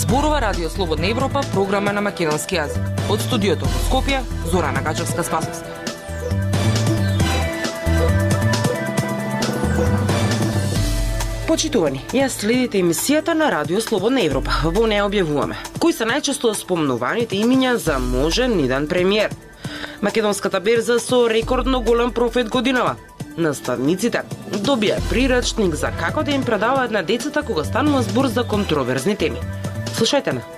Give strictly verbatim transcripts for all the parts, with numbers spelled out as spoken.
Зборува Радио Слободна Европа, програма на македонски јазик. Од студиото во Скопје, Зорана Гачевска-Спасовска. Почитувани, ја следите емисијата на Радио Слободна Европа. Во неја објавуваме кои се најчесто спомнуваните имиња за можен иден премиер. Македонската берза со рекордно голем профит годинава. Наставниците добија прирачник за како да им предаваат на децата кога станува збор за контроверзни теми. Слушајте ме.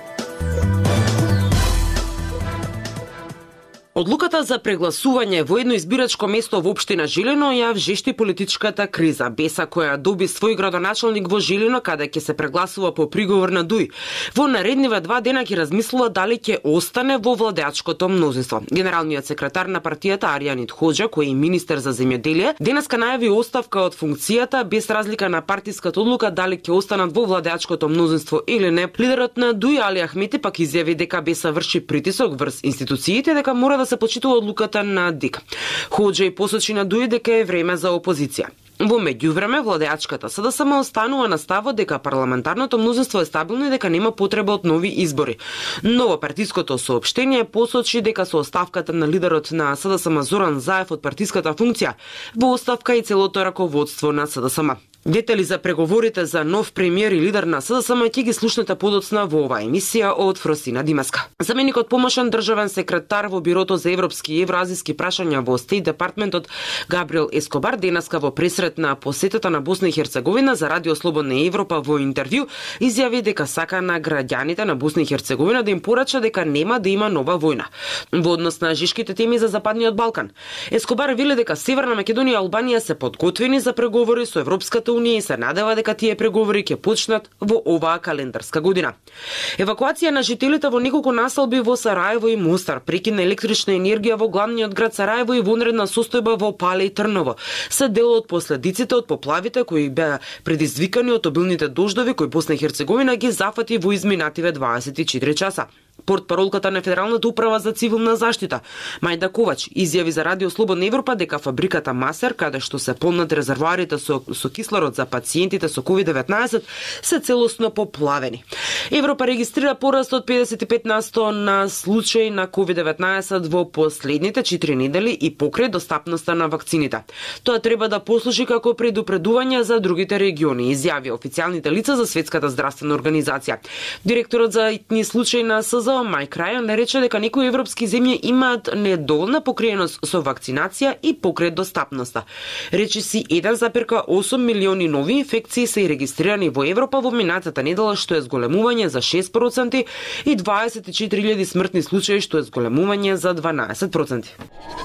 Одлуката за прегласување во едно избирачко место во општина Жилино ја вжешти политичката криза, беса која доби свој градоначалник во Жилино каде ќе се прегласува по приговор на Дуј. Во наредниве два дена ќе размислува дали ќе остане во владеачкото мнозинство. Генералниот секретар на партијата Аријанит Хоџа, кој е министер за земјоделие, денеска најави оставка од функцијата без разлика на партиската одлука дали ќе останат во владеачкото мнозинство или не. Лидерот на Дуј Али Ахмети пак изјави дека беса врши притисок врз институциите дека мора да се почитува одлуката на ДИК. Хоџа и посочи на Дуј дека е време за опозиција. Во меѓувреме, владеачката СДСМ останува на ставот дека парламентарното мнозинство е стабилно и дека нема потреба од нови избори. Но во партиското соопштение посочи дека со оставката на лидерот на СДСМ Зоран Заев од партиската функција, во оставка и целото раководство на СДСМ. Детали за преговорите за нов премиер и лидер на СДСМ ќе ги слушнете подоцна во оваа емисија од Фросина Димаска. Заменикот помошен државен секретар во Бирото за европски и евроазиски прашања во Стейт департментот Габриел Ескобар денеска во пресрет на посетата на Босна и Херцеговина за Радио Слободна Европа во интервју изјави дека сака на граѓаните на Босна и Херцеговина да им порача дека нема да има нова војна. Во однос на жешките теми за Западниот Балкан, Ескобар вели дека Северна Македонија и Албанија се подготвени за преговори со Европската Унија и се надева дека тие преговори ќе почнат во оваа календарска година. Евакуација на жителите во неколку населби во Сараево и Мостар, прекин на електрична енергија во главниот град Сараево и вонредна состојба во Пале и Трново се дел од последиците од поплавите кои беа предизвикани од обилните дождови кои Босна и Херцеговина ги зафати во изминативе дваесет и четири часа. Портпаролката на Федералната управа за цивилна заштита, Мајда Ковач, изјави за Радио Слободна Европа дека фабриката Масер, каде што се полнат резервоарите со, со кислород за пациентите со ковид деветнаесет, се целосно поплавени. Европа регистрира пораст од педесет и пет на сто на случаи на ковид деветнаесет во последните четири недели и покрај достапноста на вакцините. Тоа треба да послужи како предупредување за другите региони, изјави официјалните лица за Светската здравствена организација. Директорот за итни случаи на СЗО Майк Рајан рече дека некои европски земји имаат недоволна покриеност со вакцинација и покрај достапноста. Речи си еден зарез осум милиони нови инфекции се регистрирани во Европа во минатата недела, што е зголемување за шест проценти, и дваесет и четири илјади смртни случаи, што е зголемување за дванаесет проценти.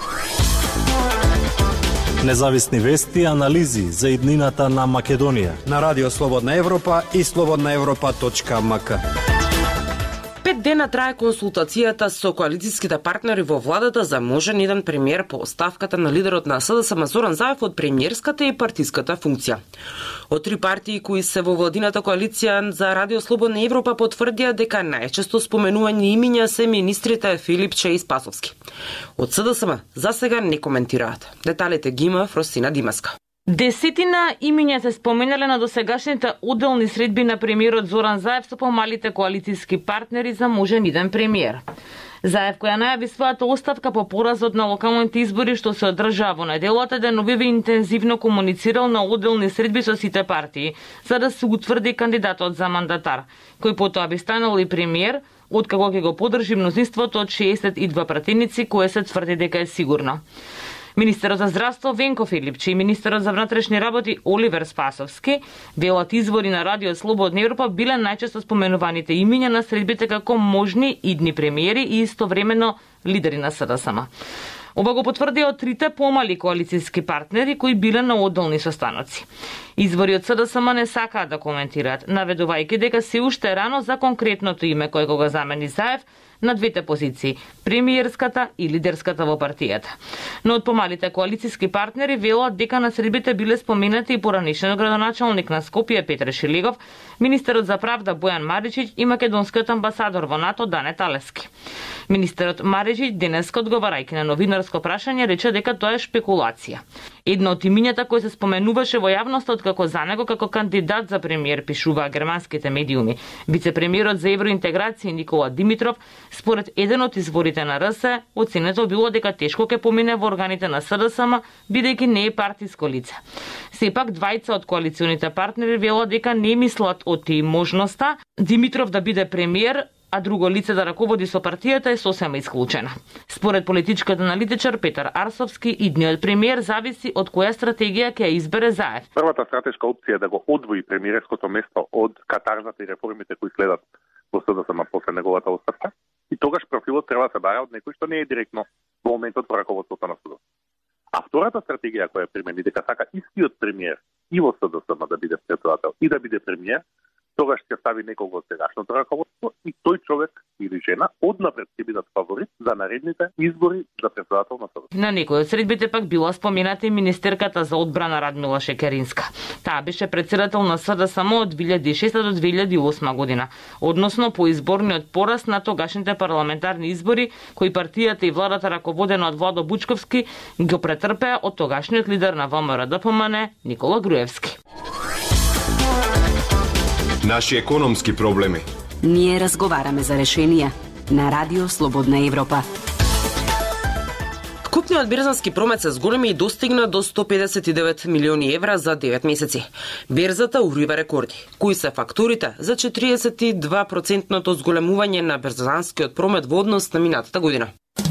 Независни вести и анализи за иднината на Македонија на Радио Слободна Европа и слободна европа точка ем ка. Пет дена трае консултацијата со коалицијските партнери во владата за можен еден премиер по оставката на лидерот на СДСМ Зоран Заев од премиерската и партиската функција. Од три партии кои се во владината коалиција за Радио Слободна Европа потврдија дека најчесто споменување имиња се министрите Филипче и Спасовски. Од СДСМ за сега не коментираат. Деталите ги има Фросина Димаска. Десетина имиња се споменале на досегашните одделни средби на премиерот Зоран Заев со помалите коалицијски партнери за можен иден премиер. Заев, која најави својата оставка по поразот на локалните избори што се одржаа во неделата, деновиве интензивно комуницирал на одделни средби со сите партии, за да се утврди кандидатот за мандатар, кој потоа би станал и премиер, откако ќе го подржи мнозинството од шеесет и два пратеници, кое се тврди дека е сигурно. Министерот за здравство Венко Филипче и министерот за внатрешни работи Оливер Спасовски, велат извори на Радио Слободна Европа, биле најчесто споменуваните имиња на средбите како можни идни премиери и истовремено лидери на СДСМ. Ова го потврдија од трите помали коалицијски партнери кои биле на одделни состаноци. Извори од СДСМ не сакаат да коментираат, наведувајќи дека се уште рано за конкретното име кој го замени Заев на двете позиции, премиерската и лидерската во партијата. Но од помалите коалицијски партнери велат дека на средбите биле споменати и поранешниот градоначалник на Скопје Петре Шилегов, министерот за правда Бојан Маричич и македонскиот амбасадор во НАТО Дане Талески. Министерот Маричич денеска одговарајќи на новинарско прашање рече дека тоа е шпекулација. Едно од имињата кој се споменуваше во јавноста откако за него како кандидат за премиер пишуваа германските медиуми. Вице-премиерот за евроинтеграција Никола Димитров, според еден од изворите на РС, оценето било дека тешко ќе помине во органите на СДСМ, бидејќи не е партиско лице. Сепак двајца од коалиционите партнери велат дека не мислат о тие можноста Димитров да биде премиер, а друго лице да раководи со партијата е сосема исклучена. Според политичкиот аналитичар Петар Арсовски, идниот премиер зависи од која стратегија ќе ја избере Заев. Првата стратешка опција е да го одвои премиерското место од катарзата и реформите кои следат во СДСМ после неговата оставка. И тогаш профилот треба да се бара од некој што не е директно во моментот во раководството на СДСМ. А втората стратегија која примени дека сака истиот премиер и во СДСМ да биде председател и да биде премиер, тогаш ќе стави некого од сегашното раководство и тој човек или жена однапред ќе бидат фаворит за наредните избори за председател на СДСМ. На некој од средбите пак била спомената и министерката за одбрана Радмила Шекеринска. Таа беше председател на СДСМ од две илјади и шеста до две илјади и осма година, односно по изборниот пораз на тогашните парламентарни избори кои партијата и владата раководена од Владо Бучковски го претрпеа од тогашниот лидер на ВМРО Д П М Н Никола Груевски. Наши економски проблеми. Ние разговараме за решенија на Радио Слободна Европа. Вкупниот берзански промет се зголеми и достигна до сто педесет и девет милиони евра за девет месеци. Берзата урива рекорди. Кои се факторите за четиридесет и два процентното зголемување на берзанскиот промет во однос на минатата година?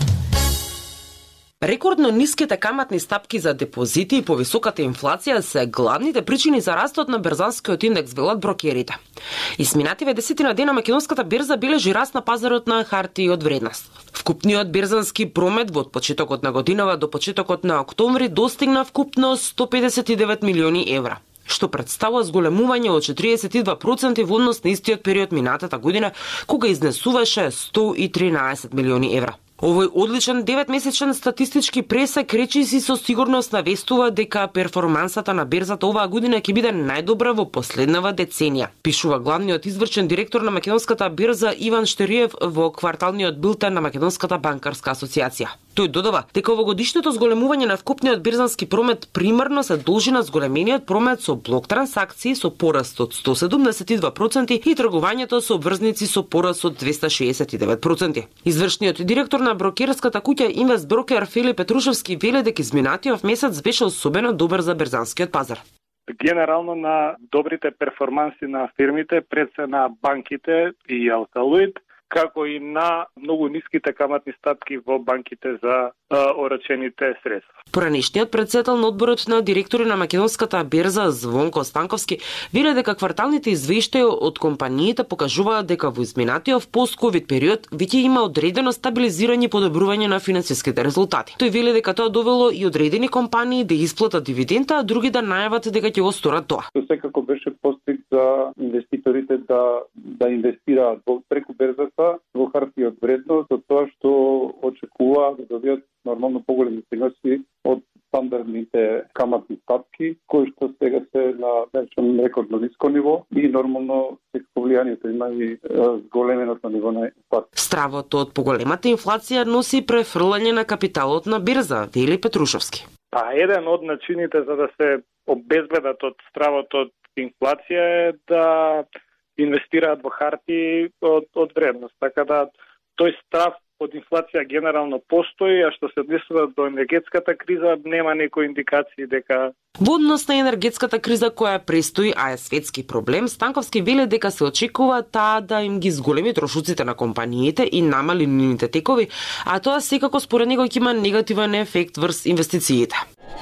Рекордно ниските каматни стапки за депозити и повисоката инфлација се главните причини за растот на берзанскиот индекс, велат брокерите. Изминативе десетина дена македонската берза бележи раст на пазарот на хартии од вредност. Вкупниот берзански промет во почетокот на годинава до почетокот на октомври достигна вкупно сто педесет и девет милиони евра, што представува зголемување од четиридесет и два проценти во однос на истиот период минатата година, кога изнесуваше сто и тринаесет милиони евра. Овој одличен деветмесечен статистички пресек речиси со сигурност навестува дека перформансата на берзата оваа година ќе биде најдобра во последнава деценија, пишува главниот извршен директор на македонската берза Иван Штериев во кварталниот билтен на Македонската банкарска асоциација. Тој додава дека овогодишното зголемување на вкупниот берзански промет примарно се должи на зголемениот промет со блок трансакции со пораст од сто седумдесет и два проценти и тргувањето со обврзници со пораст од двесте шеесет и девет проценти. Извршниот директор на брокерската куќа Инвестброкер Филип Петрушевски вели дека изминатиот месец беше особено добар за берзанскиот пазар. Генерално на добрите перформанси на фирмите пред се на банките и Алталуид, како и на многу ниските каматни стапки во банките за а, орачените средства. Поранешниот председател на одборот на директори на македонската берза Звонко Станковски вели дека кварталните извештаи од компаниите покажуваат дека во изминатиот пост-ковид период веќе има одредено стабилизирање и подобрување на финансиските резултати. Тој вели дека тоа довело и одредени компании да исплатат дивиденда, а други да најават дека ќе го сторат тоа. Секако беше постиг за инвеститорите да да инвестираат преку берзата во харти од вредност, од тоа што очекува да добијат нормално поголеми приноси од стандардните каматни стапки, кои што сега се на речем рекордно ниско ниво и нормално се повлијанието има и зголеменото ниво на инфлација. Стравото од поголемата инфлација носи префрлање на капиталот на берза, вели Петрушевски. Па еден од начините за да се обезбедат од стравото од инфлација е да инвестираат во харти од, од вредност. Така да тој страв од инфлација генерално постои, а што се однесува до енергетската криза, нема некои индикации дека во однос на енергетската криза која престои, а е светски проблем, Станковски вели дека се очекува таа да им ги зголеми трошоците на компаниите и намали нивните текови, а тоа секако според него ќе има негативен ефект врз инвестициите.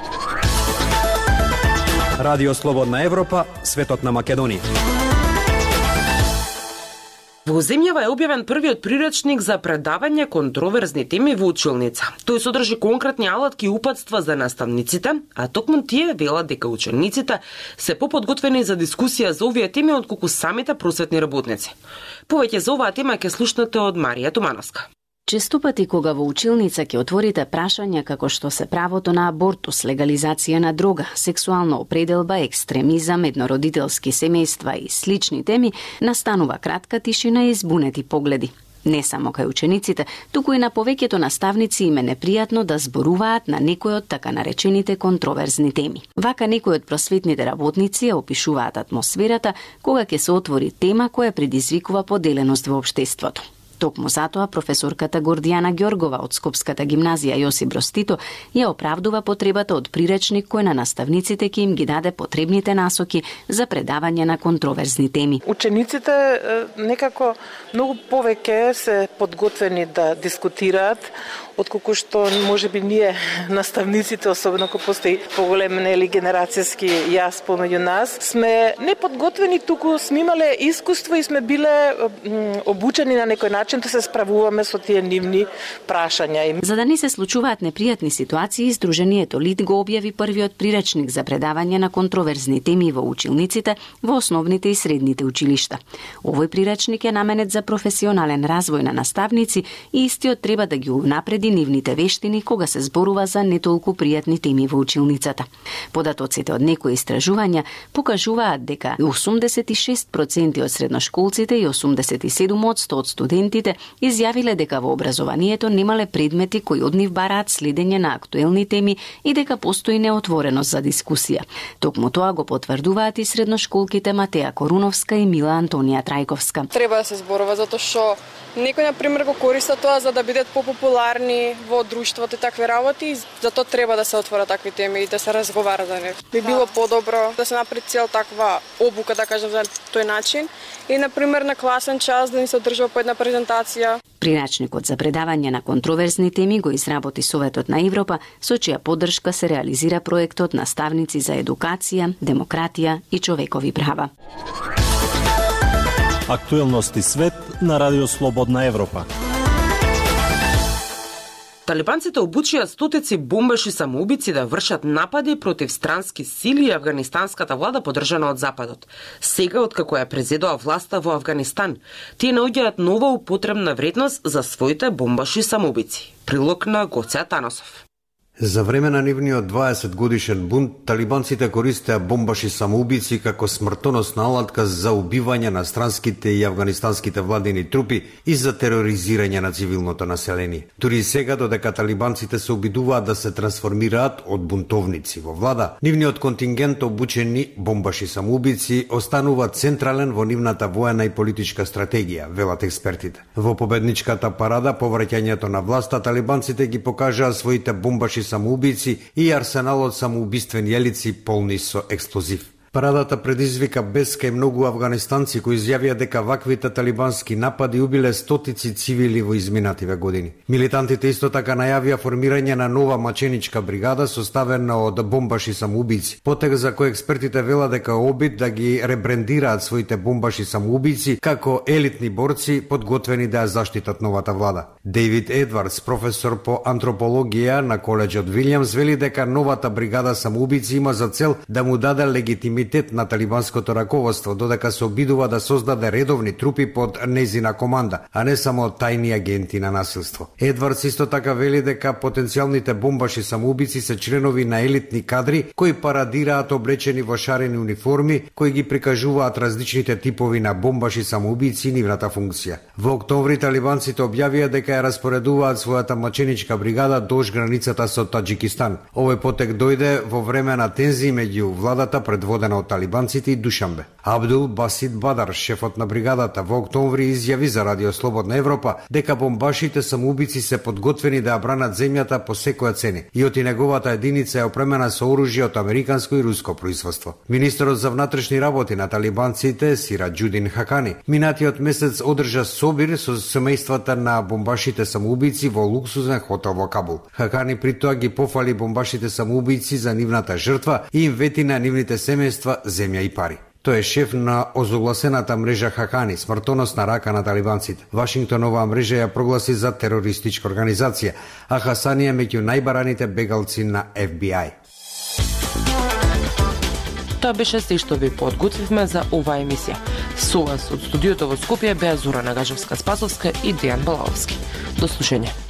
Радио Слободна Европа, светот на Македонија. Во земјава е објавен првиот приречник за предавање контроверзни теми во училница. Тој содржи конкретни алатки и упатства за наставниците, а токму тие велат дека учениците се поподготвени за дискусија за овие теми отколку самите просветни работници. Повеќе за оваа тема ќе слушнете од Марија Тумановска. Често пати кога во училница ќе отворите прашања како што се правото на абортус, легализација на дрога, сексуална определба, екстремизам, еднородителски семејства и слични теми, настанува кратка тишина и збунети погледи. Не само кај учениците, туку и на повеќето наставници им е непријатно да зборуваат на некој од така наречените контроверзни теми. Вака некои од просветните работници ја опишуваат атмосферата кога ќе се отвори тема која предизвикува поделеност во општеството. Токму затоа професорката Гордијана Ѓоргова од Скопската гимназија Јосип Броз Тито ја оправдува потребата од приречник кој на наставниците ќе им ги даде потребните насоки за предавање на контроверзни теми. Учениците некако многу повеќе се подготвени да дискутираат отколку што можеби ние наставниците, особено кога постои поголем нели генерацијски јас помеѓу нас, сме неподготвени, туку сме имале искуство и сме биле обучени на некој начин да се справуваме со тие нивни прашања. За да не се случуваат непријатни ситуации, Сдруженијето Лид го објави првиот приречник за предавање на контроверзни теми во училниците во основните и средните училишта. Овој приречник е наменет за професионален развој на наставници и истиот треба да ги унапреди нивните вештини кога се зборува за не толку пријатни теми во училницата. Податоците од некои истражувања покажуваат дека осумдесет и шест проценти од средношколците и осумдесет и седум проценти од студентите изјавиле дека во образованието немале предмети кои од нив бараат следење на актуелни теми и дека постои неотвореност за дискусија. Токму тоа го потврдуваат и средношколките Матеја Коруновска и Мила Антонија Трајковска. Треба да се зборува затоа што некои на пример го користат тоа за да бидат попопуларни во друштвото и такви работи, и затоа треба да се отворат такви теми и да се разговара за нив. Би било подобро да се направи цел таква обука, да кажем, за тој начин и на пример на класен час да ни се одржува по една презентација. Приречникот за предавање на контроверзни теми го изработи Советот на Европа, со чија поддршка се реализира проектот Наставници за едукација, демократија и човекови права. Актуелности свет на Радио Слободна Европа. Талибанците обучија стотици бомбаши самоубици да вршат напади против странски сили и афганистанската влада поддржана од Западот. Сега, откако ја презедоа власта во Афганистан, тие наоѓаат нова употребна вредност за своите бомбаши самоубици. Прилог на Гоце Атанасов. За време на нивниот дваесет годишен бунт, талибанците користеа бомбаши самоубици како смртоносна алатка за убивање на странските и афганистанските владени трупи и за тероризирање на цивилното население. Дури и сега, додека талибанците се обидуваат да се трансформираат од бунтовници во влада, нивниот контингент обучени бомбаши самоубици останува централен во нивната воена и политичка стратегија, велат експертите. Во победничката парада по враќањето на власта, талибанците ги покажаа своите бомбаши самоубици и арсеналот самоубиствени елици полни со експлозив. Парадата предизвика бес кај многу афганистанци кои изјавија дека ваквите талибански напади убиле стотици цивили во изминативе години. Милитантите исто така најавија формирање на нова маченичка бригада составена од бомбаши самоубици, потег за кој експертите велат дека обид да ги ребрендираат своите бомбаши самоубици како елитни борци подготвени да ја заштитат новата влада. Дейвид Едвардс, професор по антропологија на коледжот Вилјамс, вели дека новата бригада самоубици има за цел да му даде легитимитет на талибанското раководство, додека се обидува да создаде редовни трупи под незина команда, а не само тајни агенти на насилство. Едвардс исто така вели дека потенцијалните бомбаши самоубици се членови на елитни кадри кои парадираат облечени во шарени униформи, кои ги прикажуваат различните типови на бомбаши самоубици и нивната функција. Во октомври талибанците објавија дека ја распоредуваат својата маченичка бригада дож границата со Таџикистан. Овој потек дојде во време на тензии меѓу владата предводена од талибанците и Душанбе. Абдул Басит Бадар, шефот на бригадата, во октомври изјави за Радио Слободна Европа дека бомбашите самоубици се подготвени да ја бранат земјата по секоја цена и оти неговата единица е опремена со оружје од американско и руско производство. Министерот за внатрешни работи на талибанците, Сираџудин Хакани, минатиот месец одржа собир со семејствата на бомбашите самоубици во луксузен хотел во Кабул. Хакани при тоа ги пофали бомбашите самоубици за нивната жртва и им вети на нивните семејства земја и пари. Тој е шеф на озогласената мрежа Хакани, смртоносна рака на талибанците. Вашингтон оваа мрежа ја прогласи за терористичка организација, а Хасани е меѓу најбараните бегалци на Еф Би Ај. Тоа беше се што ви подготвивме за оваа емисија. Со вас од студиото во Скопје беа Зорана Гажевска-Спасовска и Дејан Балаовски. До слушање.